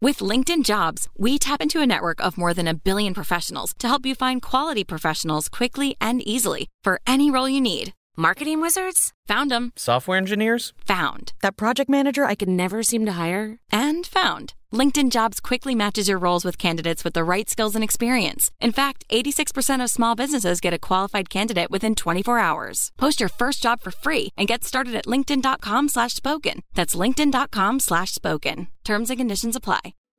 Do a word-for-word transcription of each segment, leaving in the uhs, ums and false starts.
With LinkedIn Jobs, we tap into a network of more than a billion professionals to help you find quality professionals quickly and easily for any role you need. Marketing wizards? Found them. Software engineers? Found. That project manager I could never seem to hire? And found. LinkedIn Jobs quickly matches your roles with candidates with the right skills and experience. In fact, eighty-six percent of small businesses get a qualified candidate within twenty-four hours. Post your first job for free and get started at linkedin.com slash spoken. That's linkedin.com slash spoken. Terms and conditions apply.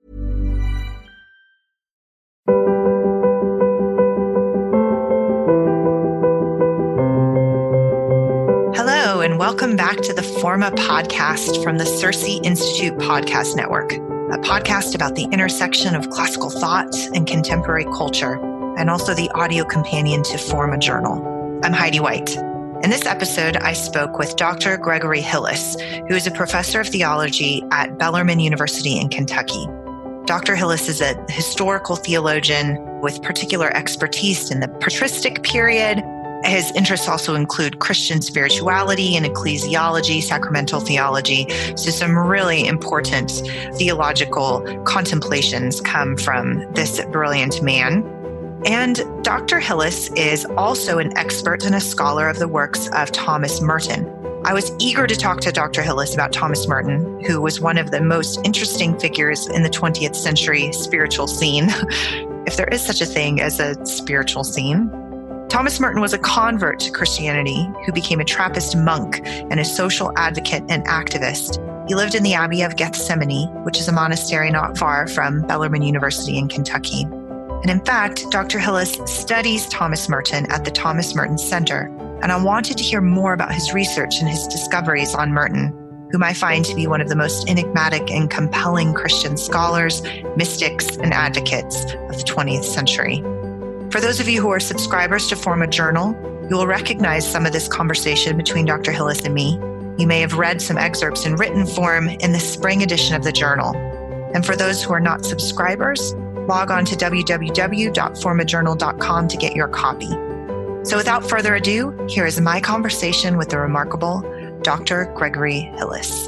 Hello, and welcome back to the Forma podcast from the Circe Institute Podcast Network, a podcast about the intersection of classical thought and contemporary culture, and also the audio companion to Forma Journal. I'm Heidi White. In this episode, I spoke with Doctor Gregory Hillis, who is a professor of theology at Bellarmine University in Kentucky. Doctor Hillis is a historical theologian with particular expertise in the patristic period. His interests also include Christian spirituality and ecclesiology, sacramental theology. So some really important theological contemplations come from this brilliant man. And Doctor Hillis is also an expert and a scholar of the works of Thomas Merton. I was eager to talk to Doctor Hillis about Thomas Merton, who was one of the most interesting figures in the twentieth century spiritual scene, if there is such a thing as a spiritual scene. Thomas Merton was a convert to Christianity who became a Trappist monk and a social advocate and activist. He lived in the Abbey of Gethsemane, which is a monastery not far from Bellarmine University in Kentucky. And in fact, Doctor Hillis studies Thomas Merton at the Thomas Merton Center, and I wanted to hear more about his research and his discoveries on Merton, whom I find to be one of the most enigmatic and compelling Christian scholars, mystics, and advocates of the twentieth century. For those of you who are subscribers to Forma Journal, you will recognize some of this conversation between Doctor Hillis and me. You may have read some excerpts in written form in the spring edition of the journal. And for those who are not subscribers, log on to w w w dot forma journal dot com to get your copy. So without further ado, here is my conversation with the remarkable Doctor Gregory Hillis.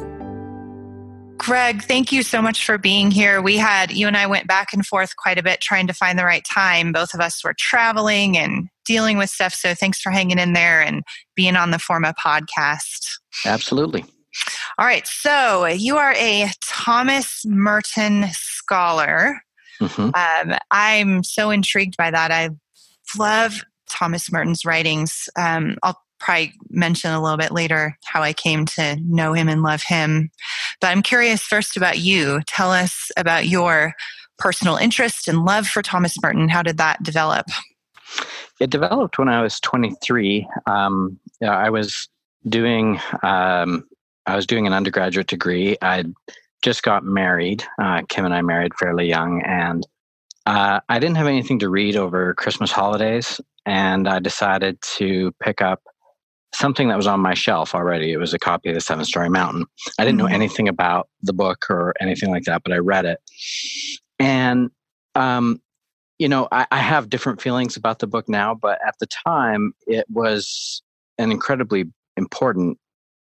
Greg, thank you so much for being here. We had, you and I went back and forth quite a bit trying to find the right time. Both of us were traveling and dealing with stuff. So thanks for hanging in there and being on the Forma podcast. Absolutely. All right. So you are a Thomas Merton scholar. Mm-hmm. Um, I'm so intrigued by that. I love Thomas Merton's writings. Um, I'll probably mention a little bit later how I came to know him and love him. But I'm curious first about you. Tell us about your personal interest and love for Thomas Merton. How did that develop? It developed when I was twenty-three. Um, I was doing um, I was doing an undergraduate degree. I'd just got married. Uh, Kim and I married fairly young, and uh, I didn't have anything to read over Christmas holidays, and I decided to pick up something that was on my shelf already. It was a copy of The Seven Storey Mountain. I didn't know anything about the book or anything like that, but I read it. And, um, you know, I, I have different feelings about the book now, but at the time, it was an incredibly important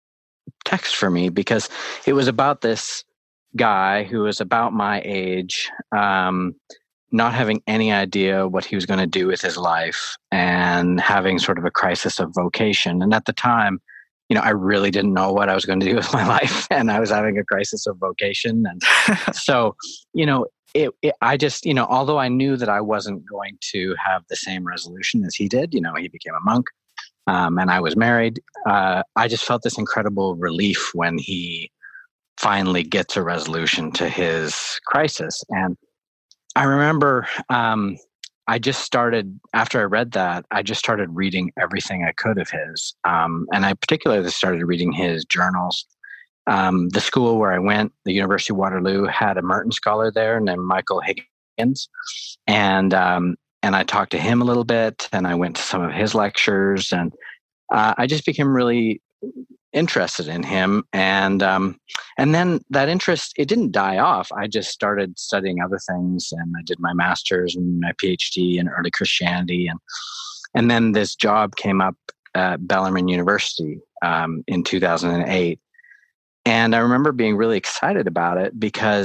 text for me because it was about this guy who was about my age, um, not having any idea what he was going to do with his life and having sort of a crisis of vocation. And at the time, you know, I really didn't know what I was going to do with my life, and I was having a crisis of vocation. And so, you know, it, it, I just, you know, although I knew that I wasn't going to have the same resolution as he did, you know, he became a monk, um, and I was married. Uh, I just felt this incredible relief when he finally gets a resolution to his crisis. And I remember um, I just started, after I read that, I just started reading everything I could of his. Um, and I particularly started reading his journals. Um, the school where I went, the University of Waterloo, had a Merton scholar there named Michael Higgins. And um, and I talked to him a little bit, and I went to some of his lectures. And uh, I just became really interested in him. And um, and then that interest, it didn't die off. I just started studying other things, and I did my master's and my PhD in early Christianity. And and then this job came up at Bellarmine University um, in two thousand eight. And I remember being really excited about it because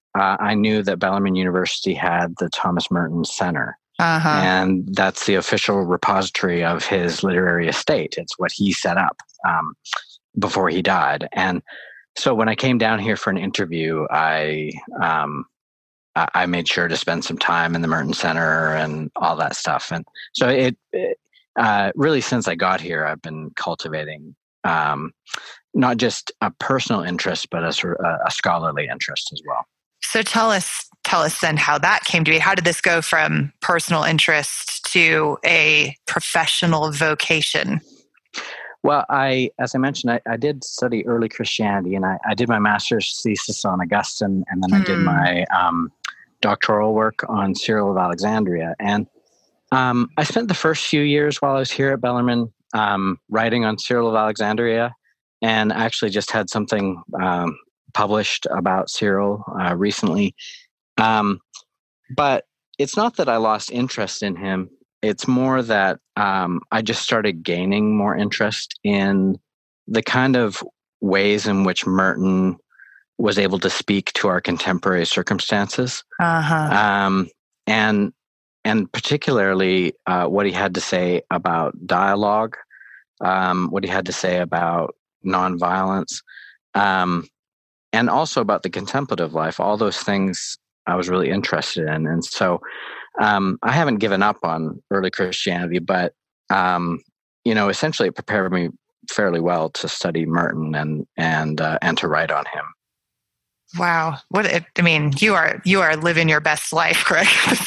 uh, I knew that Bellarmine University had the Thomas Merton Center. Uh-huh. And that's the official repository of his literary estate. It's what he set up um, before he died. And so when I came down here for an interview, I um, I made sure to spend some time in the Merton Center and all that stuff. And so it, it uh, really, since I got here, I've been cultivating um, not just a personal interest, but a, a scholarly interest as well. So tell us, tell us then how that came to be. How did this go from personal interest to a professional vocation? Well, I, as I mentioned, I, I did study early Christianity, and I, I did my master's thesis on Augustine, and then mm. I did my um, doctoral work on Cyril of Alexandria. And um, I spent the first few years while I was here at Bellarmine um, writing on Cyril of Alexandria, and actually just had something um, published about Cyril uh, recently. Um, but it's not that I lost interest in him. It's more that um, I just started gaining more interest in the kind of ways in which Merton was able to speak to our contemporary circumstances, uh-huh. um, and and particularly uh, what he had to say about dialogue, um, what he had to say about nonviolence, um, and also about the contemplative life. All those things I was really interested in, and so. Um, I haven't given up on early Christianity, but, um, you know, essentially it prepared me fairly well to study Merton and, and, uh, and to write on him. Wow. What, a, I mean, you are, you are living your best life, Greg.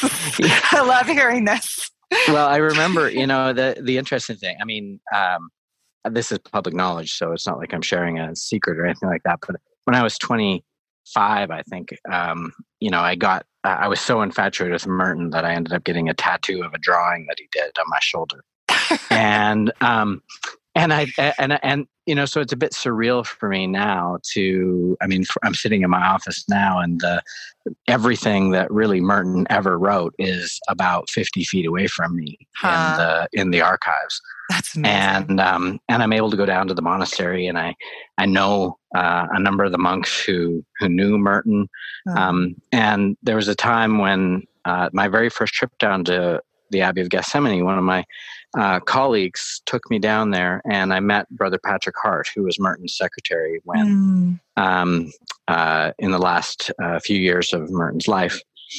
I love hearing this. Well, I remember, you know, the, the interesting thing, I mean, um, this is public knowledge, so it's not like I'm sharing a secret or anything like that. But when I was twenty-five, I think, um, you know, I got, I was so infatuated with Merton that I ended up getting a tattoo of a drawing that he did on my shoulder. and, um, and I, and, and, you know, so it's a bit surreal for me now to, I mean, I'm sitting in my office now, and the, everything that really Merton ever wrote is about fifty feet away from me huh. in the, in the archives. That's amazing. And, um, and I'm able to go down to the monastery, and I, I know, uh, a number of the monks who, who knew Merton. Oh. Um, and there was a time when, uh, my very first trip down to the Abbey of Gethsemani, one of my, uh, colleagues took me down there, and I met Brother Patrick Hart, who was Merton's secretary when, mm. um, uh, in the last uh, few years of Merton's life.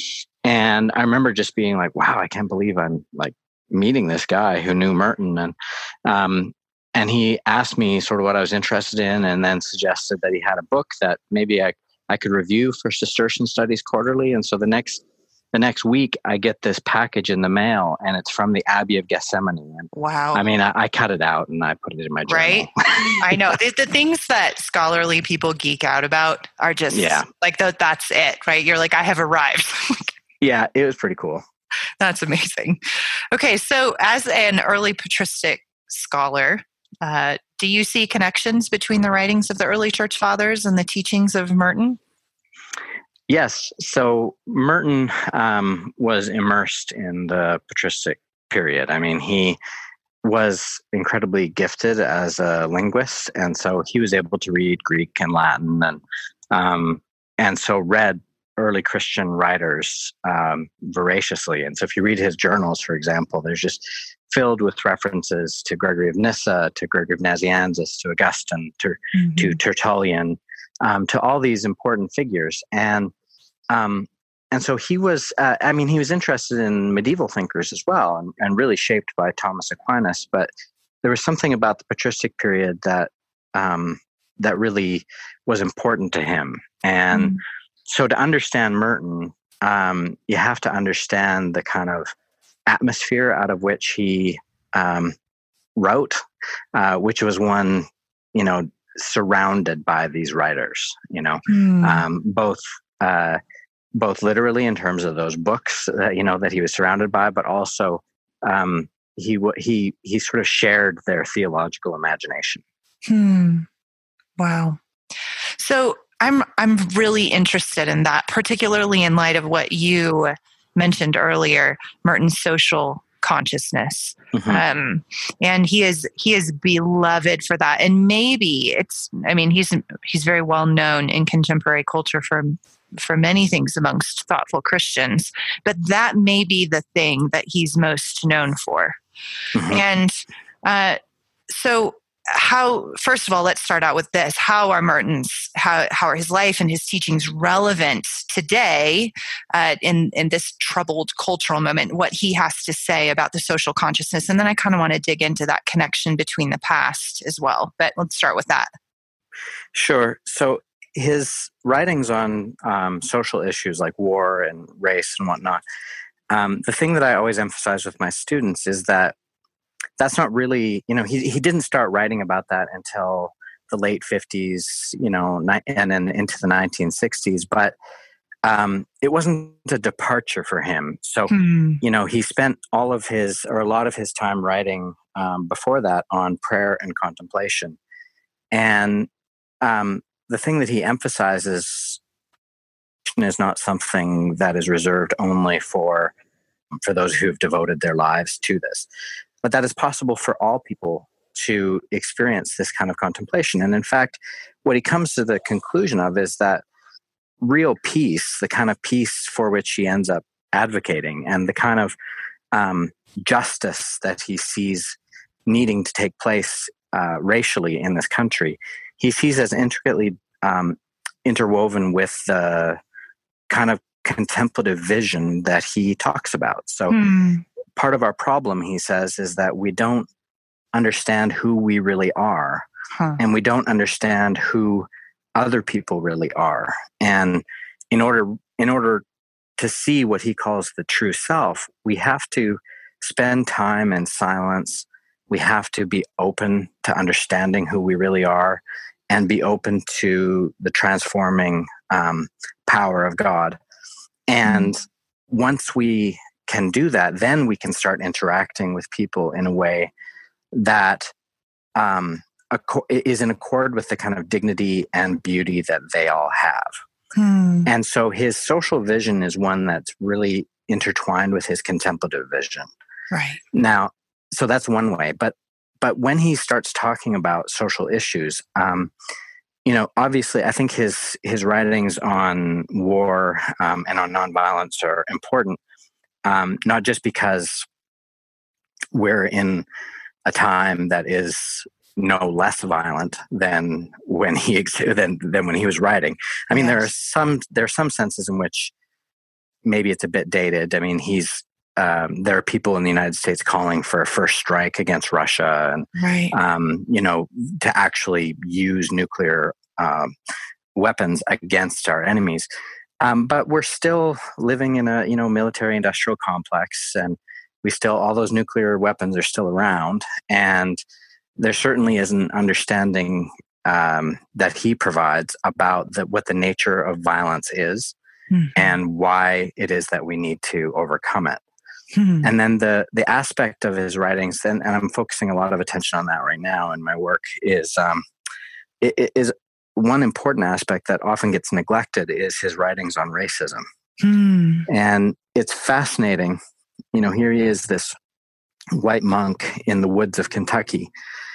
And I remember just being like, wow, I can't believe I'm like meeting this guy who knew Merton. And, um, and he asked me sort of what I was interested in, and then suggested that he had a book that maybe I, I could review for Cistercian Studies Quarterly. And so the next The next week, I get this package in the mail, and it's from the Abbey of Gethsemani. And wow. I mean, I, I cut it out and I put it in my journal. Right? I know. The, the things that scholarly people geek out about are just yeah. like, the, that's it, right? You're like, I have arrived. Yeah, it was pretty cool. That's amazing. Okay, so as an early patristic scholar, uh, do you see connections between the writings of the early church fathers and the teachings of Merton? Yes. So Merton um, was immersed in the patristic period. I mean, he was incredibly gifted as a linguist, and so he was able to read Greek and Latin, and um, and so read early Christian writers um, voraciously. And so if you read his journals, for example, there's just filled with references to Gregory of Nyssa, to Gregory of Nazianzus, to Augustine, to, mm-hmm. to Tertullian, um, to all these important figures. And um, and so he was, uh, I mean, he was interested in medieval thinkers as well, and, and really shaped by Thomas Aquinas. But there was something about the patristic period that um, that really was important to him. And mm-hmm. so to understand Merton, um, you have to understand the kind of atmosphere out of which he um, wrote, uh, which was one, you know, surrounded by these writers, you know, mm. um, both uh, both literally in terms of those books, uh, you know, that he was surrounded by, but also um, he he he sort of shared their theological imagination. Hmm. Wow. So I'm I'm really interested in that, particularly in light of what you mentioned earlier, Merton's social consciousness. Mm-hmm. Um, and he is he is beloved for that. And maybe it's, I mean, he's he's very well known in contemporary culture for for many things amongst thoughtful Christians, but that may be the thing that he's most known for. Mm-hmm. And uh, so how, first of all, let's start out with this. How are Merton's, how, how are his life and his teachings relevant today uh, in, in this troubled cultural moment, what he has to say about the social consciousness? And then I kind of want to dig into that connection between the past as well. But let's start with that. Sure. So his writings on um, social issues like war and race and whatnot, um, the thing that I always emphasize with my students is that that's not really, you know, he he didn't start writing about that until the late fifties, you know, ni- and then into the nineteen sixties. But um, it wasn't a departure for him. So, hmm. you know, he spent all of his, or a lot of his time writing um, before that on prayer and contemplation. And um, the thing that he emphasizes is not something that is reserved only for for those who have devoted their lives to this, but that is possible for all people to experience this kind of contemplation. And in fact, what he comes to the conclusion of is that real peace, the kind of peace for which he ends up advocating, and the kind of um, justice that he sees needing to take place uh, racially in this country, he sees as intricately um, interwoven with the kind of contemplative vision that he talks about. So hmm. part of our problem, he says, is that we don't understand who we really are, huh. and we don't understand who other people really are. And in order in order to see what he calls the true self, we have to spend time in silence. We have to be open to understanding who we really are, and be open to the transforming um, power of God. And mm. once we can do that, then we can start interacting with people in a way that um, is in accord with the kind of dignity and beauty that they all have. Mm. And so his social vision is one that's really intertwined with his contemplative vision. Right. Now, so that's one way. But but when he starts talking about social issues, um, you know, obviously, I think his his writings on war um, and on nonviolence are important, um, not just because we're in a time that is no less violent than when he than than when he was writing. I mean, yes. there are some there are some senses in which maybe it's a bit dated. I mean, he's um, there are people in the United States calling for a first strike against Russia, and right. um, you know, to actually use nuclear um, weapons against our enemies. Um, but we're still living in a you know military-industrial complex, and we still all those nuclear weapons are still around, and there certainly is an understanding um, that he provides about the, what the nature of violence is, mm-hmm. and why it is that we need to overcome it. Mm-hmm. And then the the aspect of his writings, and, and I'm focusing a lot of attention on that right now in my work, is um, it, it is one important aspect that often gets neglected is his writings on racism. Mm. And it's fascinating. You know, here he is, this white monk in the woods of Kentucky.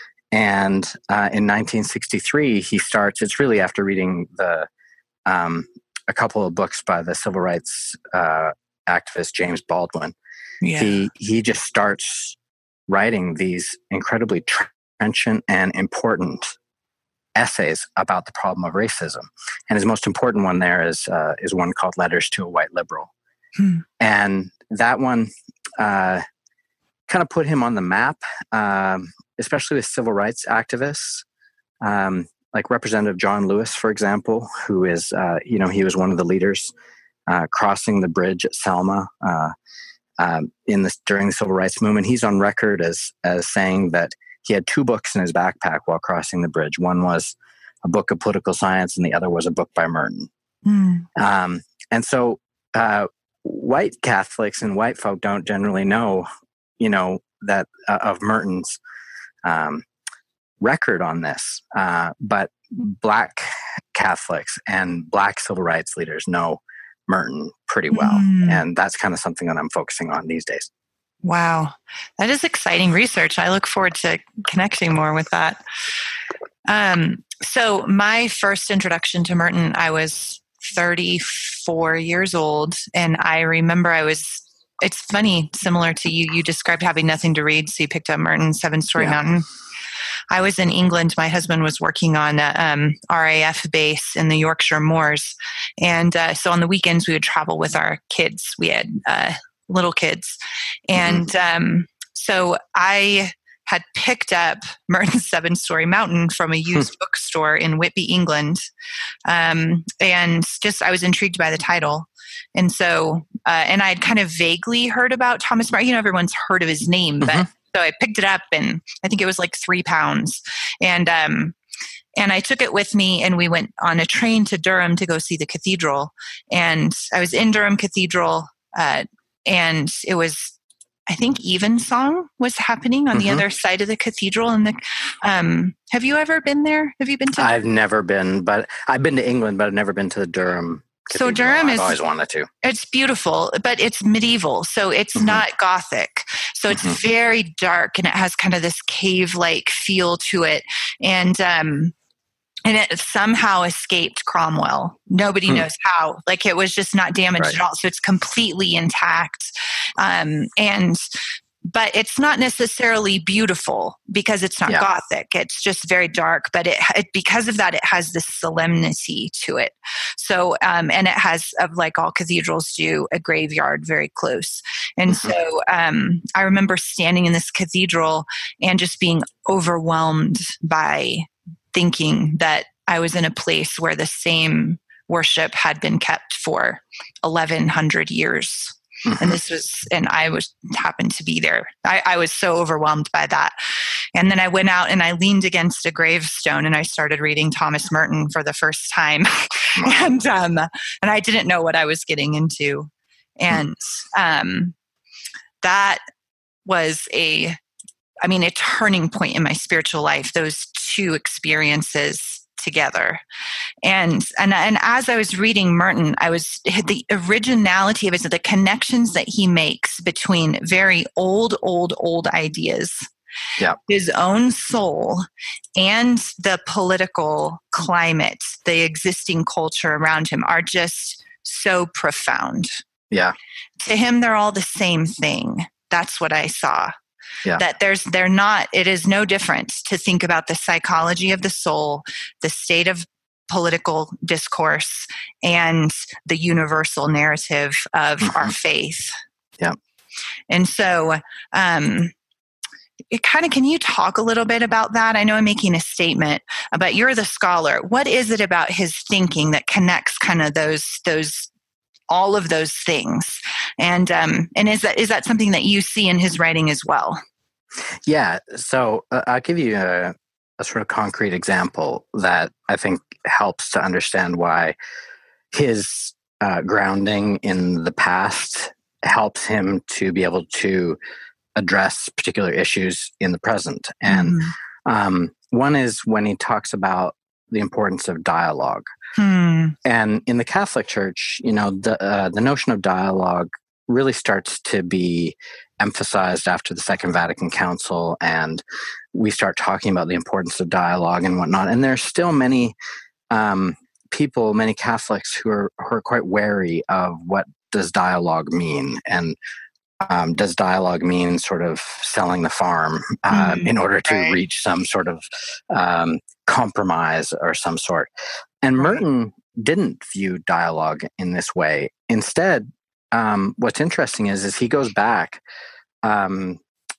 And uh, in nineteen sixty-three, he starts, it's really after reading the um, a couple of books by the civil rights uh, activist James Baldwin. Yeah. He he just starts writing these incredibly trenchant and important essays about the problem of racism. And his most important one there is uh, is one called Letters to a White Liberal. Hmm. And that one uh, kind of put him on the map, um, especially with civil rights activists, um, like Representative John Lewis, for example, who is, uh, you know, he was one of the leaders uh, crossing the bridge at Selma uh, um, in this during the civil rights movement. He's on record as as saying that he had two books in his backpack while crossing the bridge. One was a book of political science, and the other was a book by Merton. Mm. Um, and so, uh, white Catholics and white folk don't generally know, you know, that uh, of Merton's um, record on this, uh, but Black Catholics and Black civil rights leaders know Merton pretty well, mm. and that's kind of something that I'm focusing on these days. Wow. That is exciting research. I look forward to connecting more with that. Um, so my first introduction to Merton, I was thirty-four years old. And I remember I was, it's funny, similar to you, you described having nothing to read. So you picked up Merton, Seven Storey Yeah. Mountain. I was in England. My husband was working on a um, R A F base in the Yorkshire Moors. And uh, so on the weekends, we would travel with our kids. We had uh, little kids. And mm-hmm. um, so I had picked up Merton's Seven Storey Mountain from a used bookstore in Whitby, England. Um, and just, I was intrigued by the title. And so, uh, and I had kind of vaguely heard about Thomas Merton. You know, everyone's heard of his name, but mm-hmm. so I picked it up and I think it was like three pounds. And, um, and I took it with me and we went on a train to Durham to go see the cathedral. And I was in Durham Cathedral, uh, and it was, I think Evensong was happening on mm-hmm. the other side of the cathedral. And the, um, have you ever been there? Have you been to? I've never been, but I've been to England, but I've never been to the Durham Cathedral. So Durham I've is, always wanted to. It's beautiful, but it's medieval. So it's mm-hmm. not Gothic. So it's mm-hmm. very dark and it has kind of this cave-like feel to it. And, um, and it somehow escaped Cromwell. Nobody hmm. knows how. Like it was just not damaged right. at all. So it's completely intact. Um, and but it's not necessarily beautiful because it's not yeah. Gothic. It's just very dark. But it, it because of that, it has this solemnity to it. So um, and it has, of like all cathedrals do, a graveyard very close. And mm-hmm. so um, I remember standing in this cathedral and just being overwhelmed by thinking that I was in a place where the same worship had been kept for eleven hundred years. Mm-hmm. And this was, and I was happened to be there. I, I was so overwhelmed by that. And then I went out and I leaned against a gravestone and I started reading Thomas Merton for the first time. and, um, and I didn't know what I was getting into. And, um, that was a, I mean, a turning point in my spiritual life, those two experiences together. And, and, and as I was reading Merton, I was, the originality of it, so the connections that he makes between very old, old, old ideas, yeah. his own soul, and the political climate, the existing culture around him are just so profound. Yeah. To him, they're all the same thing. That's what I saw. Yeah. That there's, they're not, it is no different to think about the psychology of the soul, the state of political discourse, and the universal narrative of mm-hmm. our faith. Yeah. And so, um, it kind of, can you talk a little bit about that? I know I'm making a statement, but you're the scholar. What is it about his thinking that connects kind of those, those, all of those things? And, um, and is that, is that something that you see in his writing as well? Yeah. So uh, I'll give you a, a sort of concrete example that I think helps to understand why his uh, grounding in the past helps him to be able to address particular issues in the present. And mm-hmm. um, one is when he talks about the importance of dialogue. Hmm. And in the Catholic Church, you know, the uh, the notion of dialogue really starts to be emphasized after the Second Vatican Council, and we start talking about the importance of dialogue and whatnot. And there's still many um, people, many Catholics who are who are quite wary of what does dialogue mean, and um, does dialogue mean sort of selling the farm uh, mm, in order to right. reach some sort of um, compromise or some sort. And Merton didn't view dialogue in this way. Instead, um, what's interesting is, is he goes back um,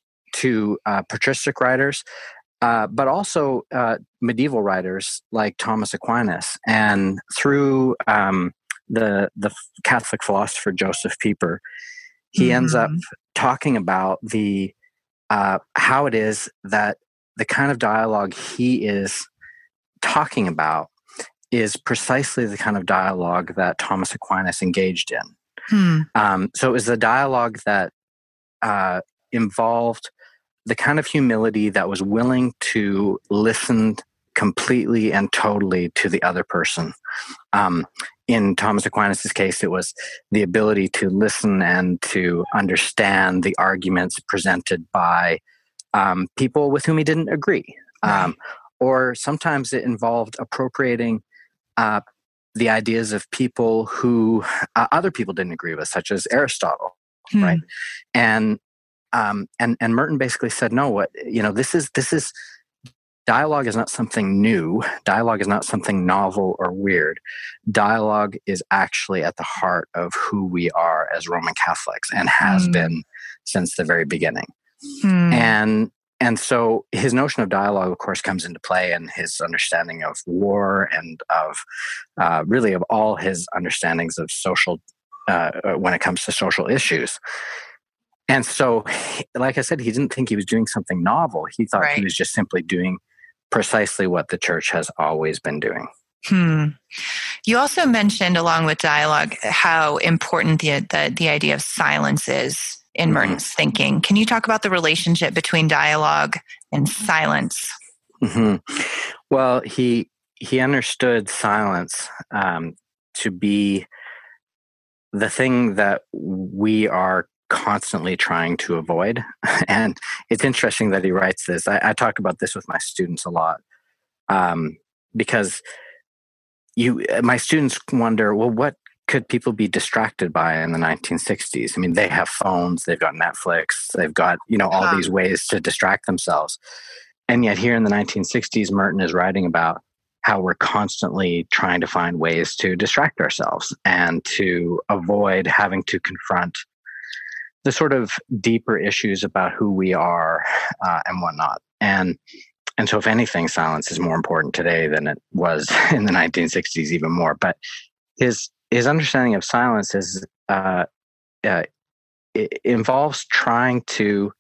to uh, patristic writers, uh, but also uh, medieval writers like Thomas Aquinas. And through um, the the Catholic philosopher Joseph Pieper, he mm-hmm. ends up talking about the uh, how it is that the kind of dialogue he is talking about is precisely the kind of dialogue that Thomas Aquinas engaged in. Hmm. Um, so it was a dialogue that uh, involved the kind of humility that was willing to listen completely and totally to the other person. Um, in Thomas Aquinas' case, it was the ability to listen and to understand the arguments presented by um, people with whom he didn't agree. Right. Um, or sometimes it involved appropriating Uh, the ideas of people who uh, other people didn't agree with, such as Aristotle, hmm. right? And um, and and Merton basically said, no, what you know, this is this is dialogue is not something new. Dialogue is not something novel or weird. Dialogue is actually at the heart of who we are as Roman Catholics and has hmm. been since the very beginning. Hmm. And And so his notion of dialogue, of course, comes into play in his understanding of war and of uh, really of all his understandings of social, uh, when it comes to social issues. And so, like I said, he didn't think he was doing something novel. He thought right. he was just simply doing precisely what the church has always been doing. Hmm. You also mentioned, along with dialogue, how important the the, the idea of silence is in Merton's mm-hmm. thinking. Can you talk about the relationship between dialogue and silence? Mm-hmm. Well, he he understood silence um, to be the thing that we are constantly trying to avoid. And it's interesting that he writes this. I, I talk about this with my students a lot um, because you, my students wonder, well, what could people be distracted by in the nineteen sixties? I mean, they have phones, they've got Netflix, they've got, you know, all huh. these ways to distract themselves. And yet here in the nineteen sixties, Merton is writing about how we're constantly trying to find ways to distract ourselves and to avoid having to confront the sort of deeper issues about who we are uh, and whatnot. And and so if anything, silence is more important today than it was in the nineteen sixties, even more. But his His understanding of silence is uh, uh, it involves trying to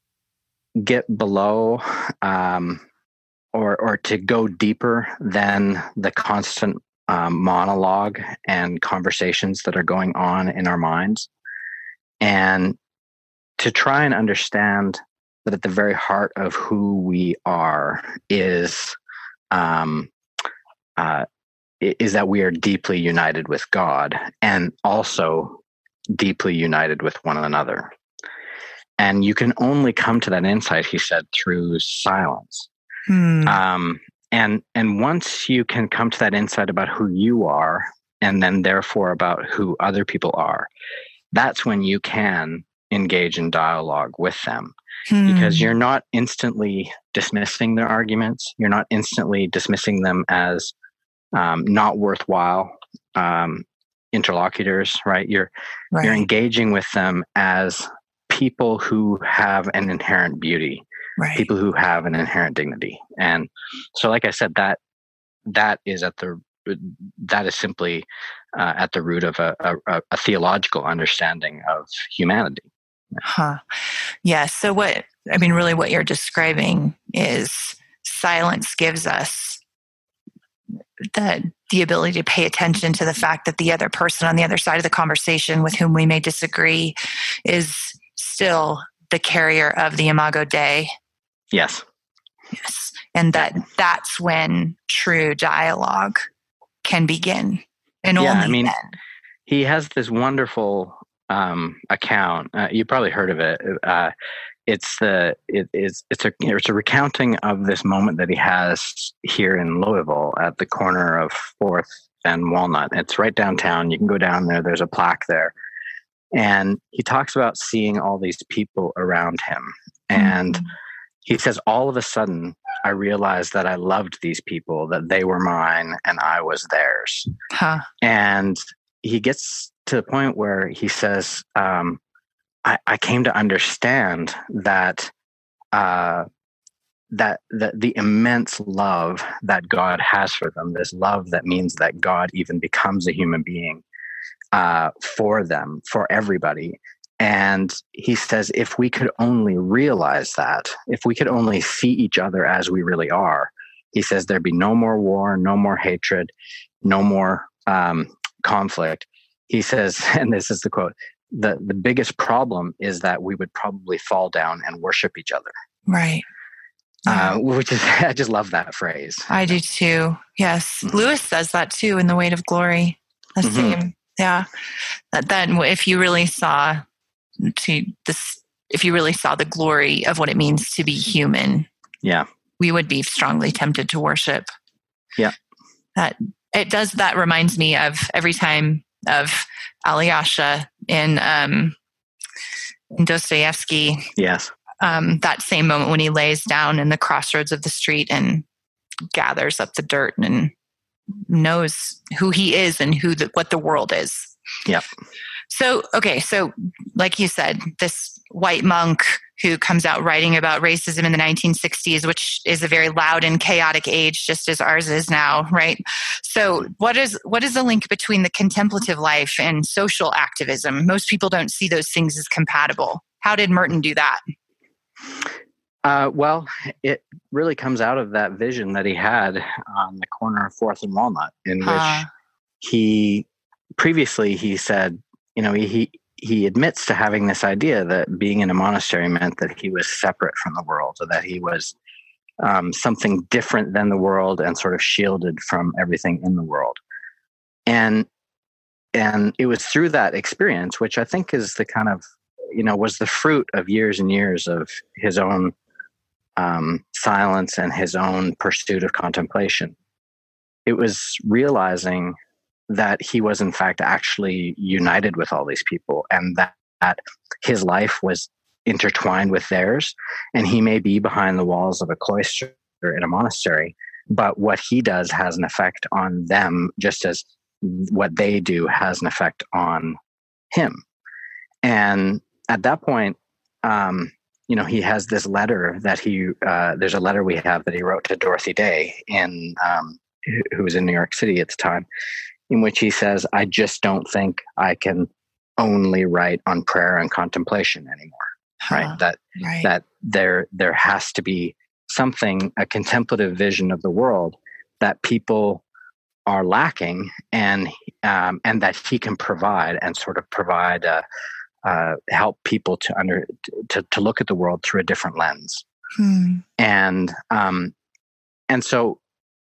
get below um, or or to go deeper than the constant um, monologue and conversations that are going on in our minds, and to try and understand that at the very heart of who we are is um, uh, is that we are deeply united with God and also deeply united with one another. And you can only come to that insight, he said, through silence. Hmm. Um, and and once you can come to that insight about who you are, and then therefore about who other people are, that's when you can engage in dialogue with them. Hmm. Because you're not instantly dismissing their arguments. You're not instantly dismissing them as Um, not worthwhile um, interlocutors, right? You're right. You're engaging with them as people who have an inherent beauty, right. People who have an inherent dignity, and so, like I said, that that is at the that is simply uh, at the root of a, a, a theological understanding of humanity. Huh. Yeah. So, what I mean, really, what you're describing is silence gives us the the ability to pay attention to the fact that the other person on the other side of the conversation with whom we may disagree is still the carrier of the Imago Dei. Yes. Yes. And that that's when true dialogue can begin. And yeah, only I mean, then. He has this wonderful um, account. Uh, you probably heard of it. Uh, It's the it is it's a it's a recounting of this moment that he has here in Louisville at the corner of Fourth and Walnut. It's right downtown. You can go down there. There's a plaque there, and he talks about seeing all these people around him. And mm-hmm. he says, all of a sudden, I realized that I loved these people, that they were mine, and I was theirs. Huh. And he gets to the point where he says. Um, I, I came to understand that uh, that the, the immense love that God has for them, this love that means that God even becomes a human being uh, for them, for everybody. And he says, if we could only realize that, if we could only see each other as we really are, he says there'd be no more war, no more hatred, no more um, conflict. He says, and this is the quote, The the biggest problem is that we would probably fall down and worship each other. Right. Yeah. Uh, which is, I just love that phrase. I do too. Yes. Mm-hmm. Lewis says that too in The Weight of Glory. The mm-hmm. same. Yeah. That then if you really saw to this, if you really saw the glory of what it means to be human, yeah, we would be strongly tempted to worship. Yeah. That It does. That reminds me of every time of Alyosha in, um, in Dostoevsky. Yes. Um, that same moment when he lays down in the crossroads of the street and gathers up the dirt and knows who he is and who the, what the world is. Yep. So, okay. So like you said, this white monk who comes out writing about racism in the nineteen sixties, which is a very loud and chaotic age, just as ours is now, right? So what is what is the link between the contemplative life and social activism? Most people don't see those things as compatible. How did Merton do that? Uh, well, it really comes out of that vision that he had on the corner of Fourth and Walnut, in Huh. which he previously he said, you know, he he admits to having this idea that being in a monastery meant that he was separate from the world, or that he was um, something different than the world and sort of shielded from everything in the world. And and it was through that experience, which I think is the kind of, you know, was the fruit of years and years of his own um, silence and his own pursuit of contemplation. It was realizing that he was in fact actually united with all these people, and that, that his life was intertwined with theirs. And he may be behind the walls of a cloister in a monastery, but what he does has an effect on them, just as what they do has an effect on him. And at that point, um, you know, he has this letter that he, uh, there's a letter we have that he wrote to Dorothy Day, in, um, who was in New York City at the time, in which he says, I just don't think I can only write on prayer and contemplation anymore. Huh. Right. That, right. that there, there has to be something, a contemplative vision of the world that people are lacking, and, um, and that he can provide and sort of provide, uh, uh, help people to under, to, to look at the world through a different lens. Hmm. And, um, and so,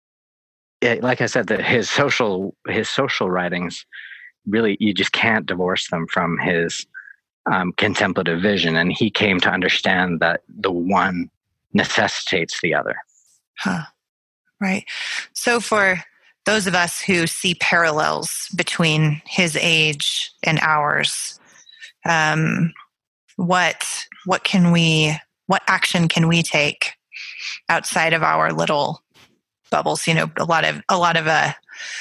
It, like I said, that his social his social writings, really, you just can't divorce them from his um, contemplative vision. And he came to understand that the one necessitates the other. Huh. Right. So for those of us who see parallels between his age and ours, um, what what can we what action can we take outside of our little bubbles? You know, a lot of a lot of uh,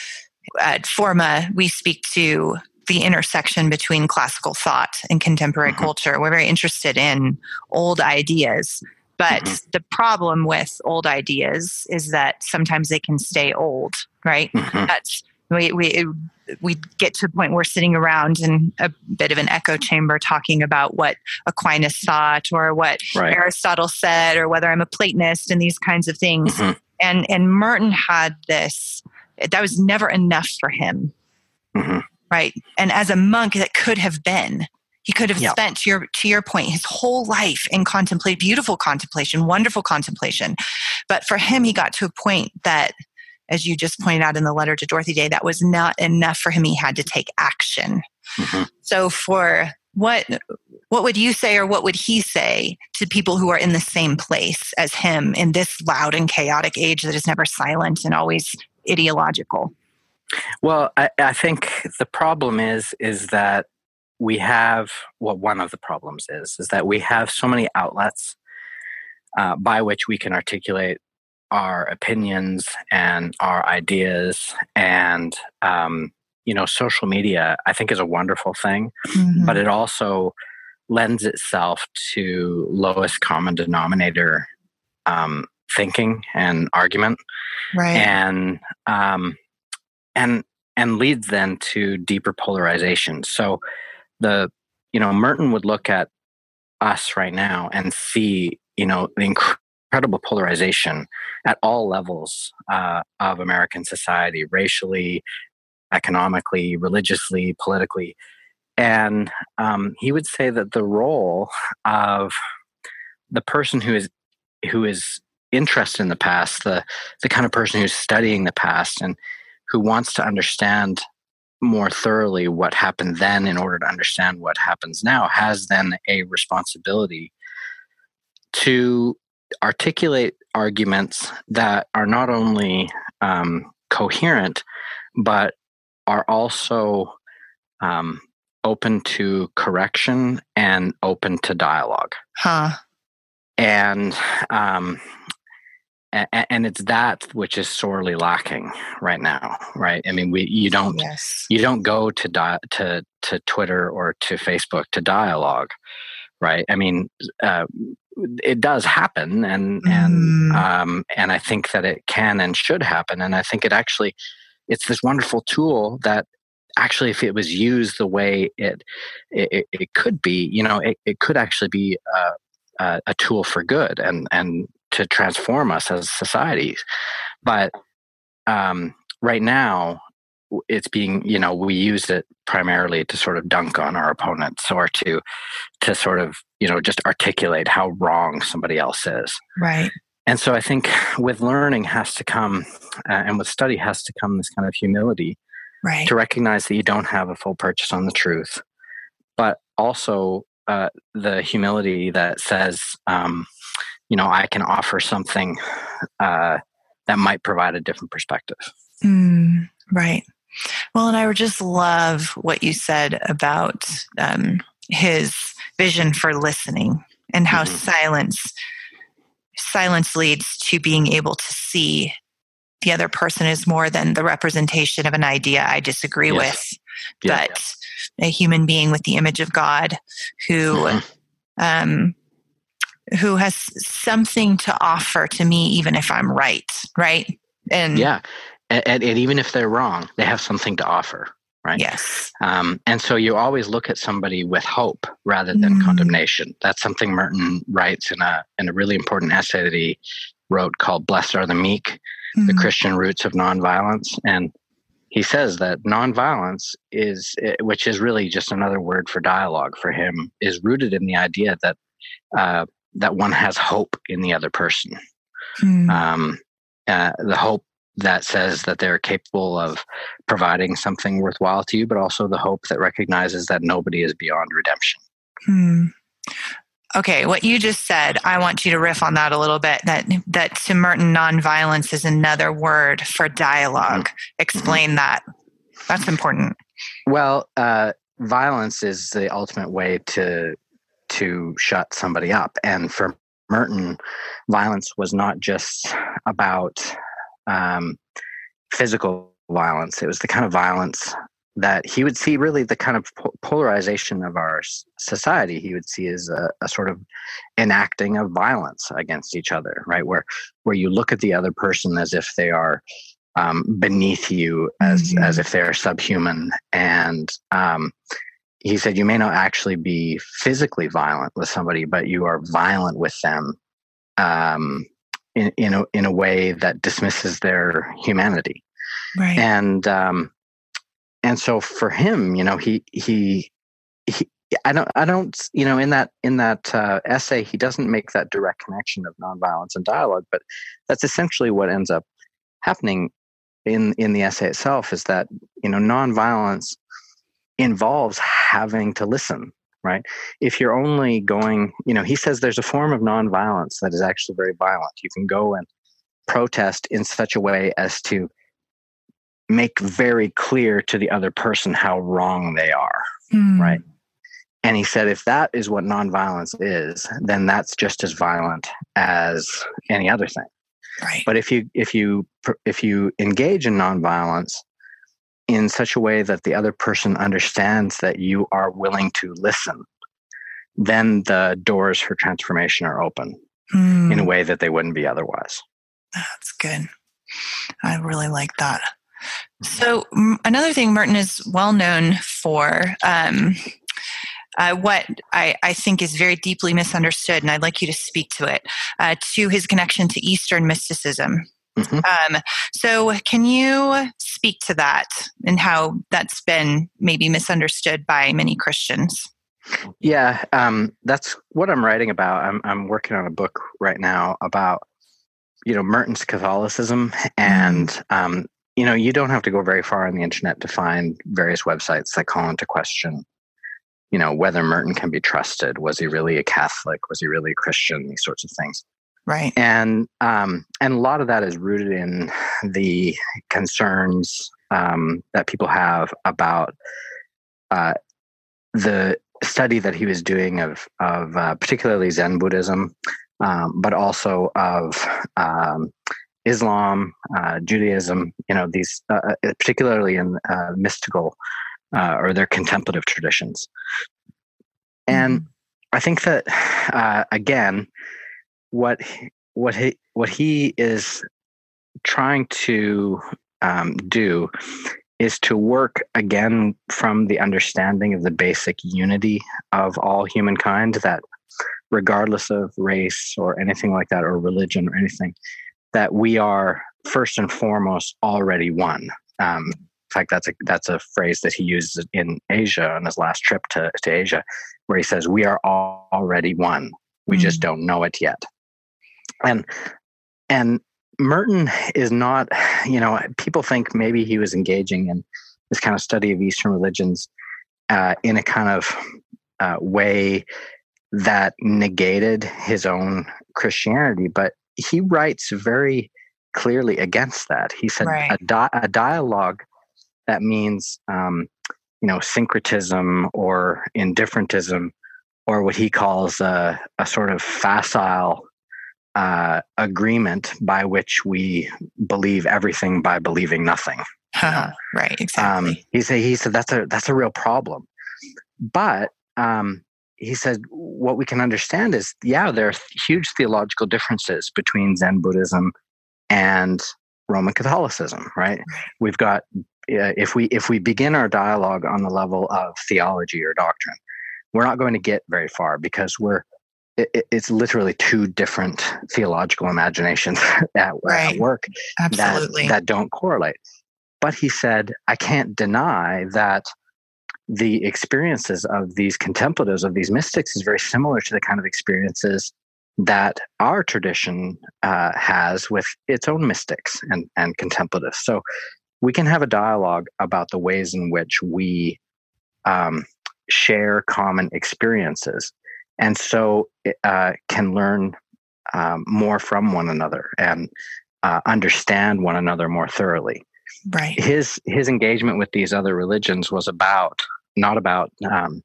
at Forma, we speak to the intersection between classical thought and contemporary mm-hmm. culture. We're very interested in old ideas, but mm-hmm. the problem with old ideas is that sometimes they can stay old, right? Mm-hmm. That's we we we get to a point where we're sitting around in a bit of an echo chamber talking about what Aquinas thought, or what right. Aristotle said, or whether I'm a Platonist, and these kinds of things. Mm-hmm. And and Merton had this, that was never enough for him, mm-hmm. right? And as a monk, that could have been. He could have yep. spent, to your, to your point, his whole life in contemplate, beautiful contemplation, wonderful contemplation. But for him, he got to a point that, as you just pointed out in the letter to Dorothy Day, that was not enough for him. He had to take action. Mm-hmm. So for what what would you say, or what would he say to people who are in the same place as him in this loud and chaotic age that is never silent and always ideological? Well, I, I think the problem is is that we have, well, one of the problems is, is that we have so many outlets uh, by which we can articulate our opinions and our ideas. And, um, you know, social media, I think, is a wonderful thing, mm-hmm. but it also lends itself to lowest common denominator um, thinking and argument, right? And um, and and leads then to deeper polarization. So the you know Merton would look at us right now and see you know the incredible polarization at all levels uh, of American society, racially, economically, religiously, politically. And um, he would say that the role of the person who is who is interested in the past, the the kind of person who's studying the past and who wants to understand more thoroughly what happened then in order to understand what happens now, has then a responsibility to articulate arguments that are not only um, coherent, but are also um, open to correction and open to dialogue. Huh. And um, and, and it's that which is sorely lacking right now, right? I mean, we you don't Yes. you don't go to di- to to Twitter or to Facebook to dialogue, right? I mean, uh, it does happen, and Mm. and um, and I think that it can and should happen, and I think it actually it's this wonderful tool that actually, if it was used the way it it, it could be, you know, it, it could actually be a, a, a tool for good and and to transform us as societies. But um, right now, it's being, you know, we use it primarily to sort of dunk on our opponents or to to sort of, you know, just articulate how wrong somebody else is. Right. And so I think with learning has to come, uh, and with study has to come this kind of humility. Right. To recognize that you don't have a full purchase on the truth, but also uh, the humility that says, um, you know, I can offer something uh, that might provide a different perspective. Mm, right. Well, and I would just love what you said about um, his vision for listening and how Mm-hmm. silence silence leads to being able to see the other person is more than the representation of an idea I disagree Yes. with, Yeah. but a human being with the image of God who, Mm-hmm. um, who has something to offer to me, even if I'm right, right? And Yeah, and, and, and even if they're wrong, they have something to offer, right? Yes. Um, and so you always look at somebody with hope rather than Mm. condemnation. That's something Merton writes in a in a really important essay that he wrote called "Blessed Are the Meek." The Mm. Christian Roots of Nonviolence. And he says that nonviolence is, which is really just another word for dialogue for him, is rooted in the idea that uh, that one has hope in the other person. Mm. Um, uh, the hope that says that they're capable of providing something worthwhile to you, but also the hope that recognizes that nobody is beyond redemption. Hmm. Okay, what you just said, I want you to riff on that a little bit. That that to Merton, nonviolence is another word for dialogue. Mm-hmm. Explain mm-hmm. that. That's important. Well, uh, violence is the ultimate way to to shut somebody up, and for Merton, violence was not just about um, physical violence. It was the kind of violence that he would see, really the kind of polarization of our society he would see as a, a sort of enacting of violence against each other, right? Where where you look at the other person as if they are um, beneath you, as mm-hmm. as if they're subhuman. And um, he said, you may not actually be physically violent with somebody, but you are violent with them um, in in a, in a way that dismisses their humanity. Right. And um, And so for him, you know, he, he, he, I don't, I don't, you know, in that, in that uh, essay, he doesn't make that direct connection of nonviolence and dialogue, but that's essentially what ends up happening in, in the essay itself, is that, you know, nonviolence involves having to listen, right? If you're only going, you know, he says there's a form of nonviolence that is actually very violent. You can go and protest in such a way as to make very clear to the other person how wrong they are, mm. right? And he said, if that is what nonviolence is, then that's just as violent as any other thing. Right. But if you if you if you engage in nonviolence in such a way that the other person understands that you are willing to listen, then the doors for transformation are open mm. in a way that they wouldn't be otherwise. That's good. I really like that. So another thing, Merton is well known for um, uh, what I, I think is very deeply misunderstood, and I'd like you to speak to it, uh, to his connection to Eastern mysticism. Mm-hmm. Um, so can you speak to that and how that's been maybe misunderstood by many Christians? Yeah, um, that's what I'm writing about. I'm, I'm working on a book right now about, you know, Merton's Catholicism, and um, you know, you don't have to go very far on the internet to find various websites that call into question, you know, whether Merton can be trusted. Was he really a Catholic? Was he really a Christian? These sorts of things. Right. And um, and a lot of that is rooted in the concerns um, that people have about uh, the study that he was doing of of uh, particularly Zen Buddhism, um, but also of um, Islam, uh, Judaism. You know, these uh, particularly in uh, mystical uh, or their contemplative traditions. And mm-hmm. I think that uh, again, what what he what he is trying to um, do is to work again from the understanding of the basic unity of all humankind, that regardless of race or anything like that, or religion or anything, that we are first and foremost already one. Um, in fact, that's a that's a phrase that he uses in Asia on his last trip to, to Asia, where he says, we are all already one. We mm. just don't know it yet. And and Merton is not, you know, people think maybe he was engaging in this kind of study of Eastern religions uh, in a kind of uh, way that negated his own Christianity, but he writes very clearly against that. He said right. a, di- a dialogue that means, um, you know, syncretism or indifferentism, or what he calls a, a sort of facile Uh, agreement by which we believe everything by believing nothing. Uh-huh. Right, exactly. Um, he said he said that's a that's a real problem. But um, he said what we can understand is, yeah, there are huge theological differences between Zen Buddhism and Roman Catholicism. Right? We've got uh, if we if we begin our dialogue on the level of theology or doctrine, we're not going to get very far, because we're it's literally two different theological imaginations at, right. at work Absolutely. that, that don't correlate. But he said, I can't deny that the experiences of these contemplatives, of these mystics, is very similar to the kind of experiences that our tradition uh, has with its own mystics and, and contemplatives. So we can have a dialogue about the ways in which we um, share common experiences. And so uh, can learn um, more from one another and uh, understand one another more thoroughly. Right. His his engagement with these other religions was about not about um,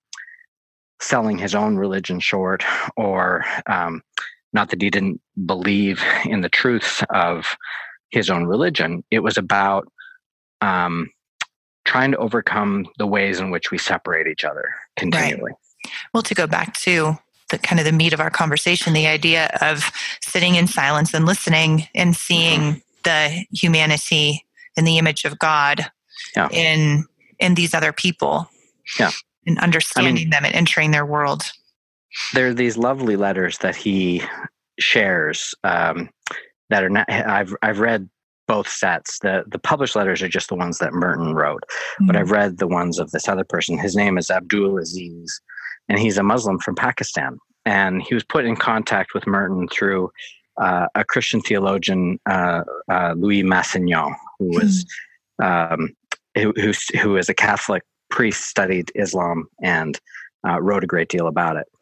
selling his own religion short, or um, not that he didn't believe in the truths of his own religion. It was about um, trying to overcome the ways in which we separate each other continually. Right. Well, to go back to the kind of the meat of our conversation, the idea of sitting in silence and listening and seeing mm-hmm. the humanity in the image of God yeah. in in these other people, yeah, and understanding I mean, them and entering their world. There are these lovely letters that he shares um, that are not. I've I've read both sets. The the published letters are just the ones that Merton wrote, mm-hmm. but I've read the ones of this other person. His name is Abdul Aziz, and he's a Muslim from Pakistan. And he was put in contact with Merton through uh, a Christian theologian, uh, uh, Louis Massignon, who was mm-hmm. um, who, who who was a Catholic priest, studied Islam, and uh, wrote a great deal about it.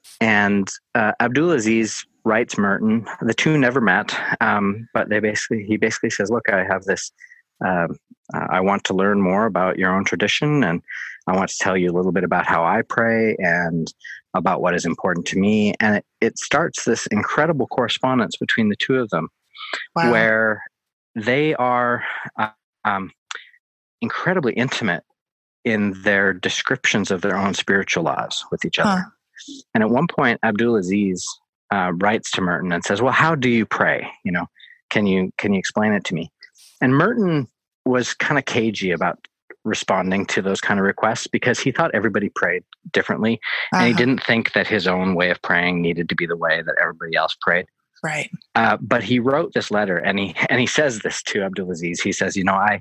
And uh, Abdul Aziz writes Merton. The two never met, um, but they basically he basically says, "Look, I have this. Um, uh, I want to learn more about your own tradition, and I want to tell you a little bit about how I pray and about what is important to me." And it, it starts this incredible correspondence between the two of them, wow. where they are uh, um, incredibly intimate in their descriptions of their own spiritual lives with each other. Huh. And at one point, Abdul Aziz uh, writes to Merton and says, "Well, how do you pray? You know, can you can you explain it to me?" And Merton was kind of cagey about responding to those kind of requests, because he thought everybody prayed differently, uh-huh. and he didn't think that his own way of praying needed to be the way that everybody else prayed. Right. Uh, but he wrote this letter, and he and he says this to Abdul Aziz. He says, "You know, I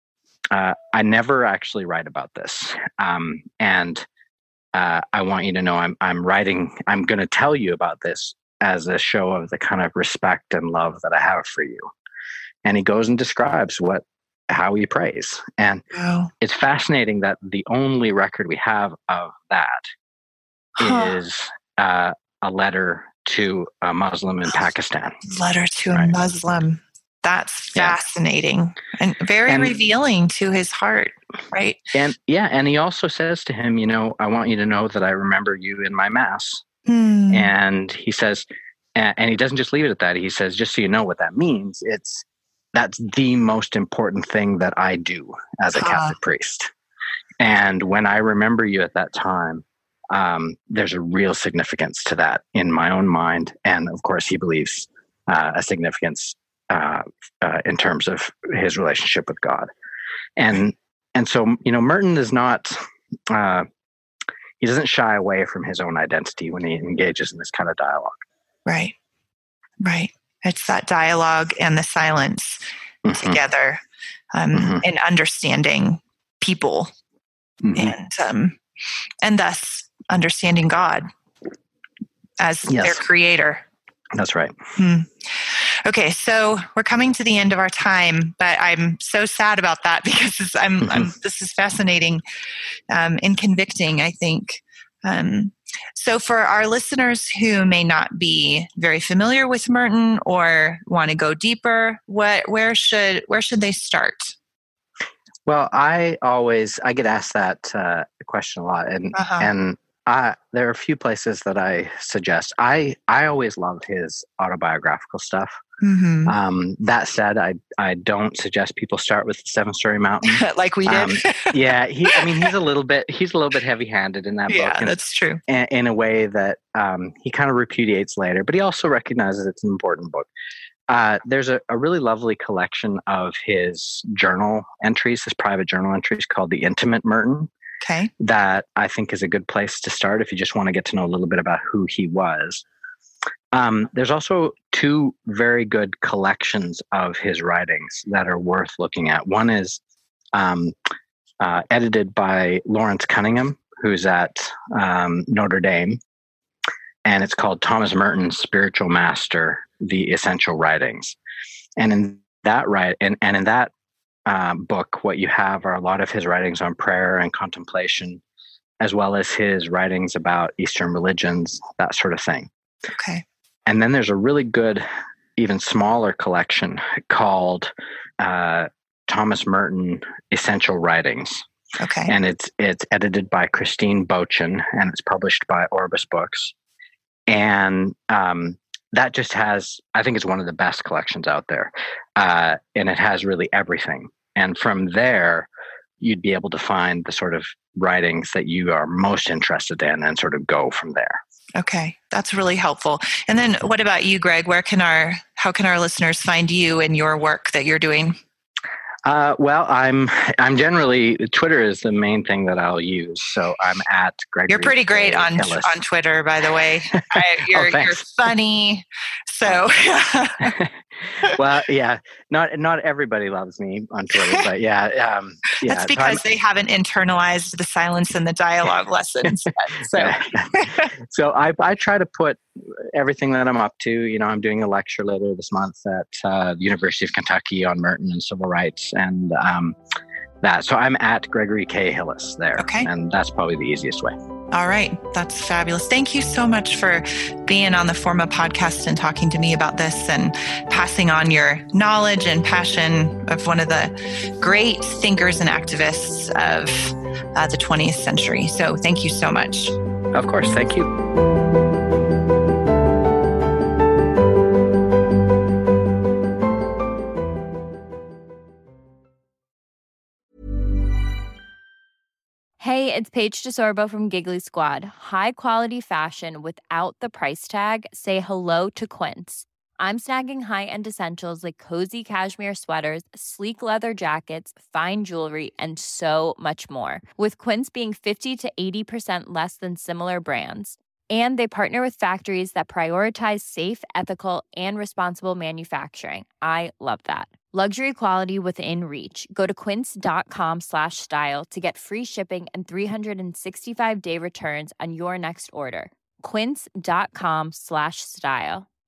uh, I never actually write about this, um, and uh, I want you to know I'm I'm writing. I'm going to tell you about this as a show of the kind of respect and love that I have for you." And he goes and describes what. how he prays. And wow. it's fascinating that the only record we have of that huh. is uh, a letter to a Muslim in Pakistan. Letter to right? a Muslim. That's fascinating yeah. and very and, revealing to his heart, right? And yeah, and he also says to him, you know, I want you to know that I remember you in my Mass. Hmm. And he says, and he doesn't just leave it at that. He says, just so you know what that means, it's that's the most important thing that I do as a Catholic uh. priest. And when I remember you at that time, um, there's a real significance to that in my own mind. And of course, he believes uh, a significance Uh, uh, in terms of his relationship with God. And and so, you know, Merton is not, uh, he doesn't shy away from his own identity when he engages in this kind of dialogue. Right, right. It's that dialogue and the silence mm-hmm. together um, mm-hmm. and understanding people mm-hmm. and um, and thus understanding God as yes. their creator. That's right. Hmm. Okay, so we're coming to the end of our time, but I'm so sad about that because I'm, mm-hmm. I'm this is fascinating um, and convicting, I think. Um, so for our listeners who may not be very familiar with Merton or want to go deeper, what where should where should they start? Well, I always I get asked that uh, question a lot, and uh-huh. and. Uh, there are a few places that I suggest. I, I always loved his autobiographical stuff. Mm-hmm. Um, that said, I I don't suggest people start with the Seven Story Mountain, like we did. Um, yeah, he. I mean, he's a little bit he's a little bit heavy handed in that yeah, book. Yeah, that's true. In, in a way that um, he kind of repudiates later, but he also recognizes it's an important book. Uh, there's a, a really lovely collection of his journal entries, his private journal entries, called The Intimate Merton. Okay. That I think is a good place to start if you just want to get to know a little bit about who he was. Um, there's also two very good collections of his writings that are worth looking at. One is um, uh, edited by Lawrence Cunningham, who's at um, Notre Dame, and it's called Thomas Merton's Spiritual Master, The Essential Writings. And in that right, and, and in that Um, book, what you have are a lot of his writings on prayer and contemplation, as well as his writings about Eastern religions, that sort of thing. Okay. And then there's a really good, even smaller collection called uh, Thomas Merton Essential Writings. Okay. And it's it's edited by Christine Bochin, and it's published by Orbis Books. And um, that just has, I think it's one of the best collections out there. Uh, and it has really everything. And from there, you'd be able to find the sort of writings that you are most interested in and sort of go from there. Okay. That's really helpful. And then what about you, Greg? Where can our, how can our listeners find you and your work that you're doing? Uh, well, I'm I'm generally, Twitter is the main thing that I'll use. So I'm at Gregory. You're pretty great on Hillis. on Twitter, by the way. I, you're oh, you're funny. So. Well, yeah, not not everybody loves me on Twitter, but yeah, um, yeah. That's because so they haven't internalized the silence and the dialogue lessons. So, so I I try to put everything that I'm up to. You know, I'm doing a lecture later this month at uh, the University of Kentucky on Merton and civil rights, and um, that. So I'm at Gregory K. Hillis there, okay, and that's probably the easiest way. All right. That's fabulous. Thank you so much for being on the Forma podcast and talking to me about this and passing on your knowledge and passion of one of the great thinkers and activists of uh, the twentieth century. So thank you so much. Of course. Thank you. Hey, it's Paige DeSorbo from Giggly Squad. High quality fashion without the price tag. Say hello to Quince. I'm snagging high-end essentials like cozy cashmere sweaters, sleek leather jackets, fine jewelry, and so much more. With Quince being fifty to eighty percent less than similar brands. And they partner with factories that prioritize safe, ethical, and responsible manufacturing. I love that. Luxury quality within reach. Go to quince.com slash style to get free shipping and three sixty-five day returns on your next order. Quince.com slash style.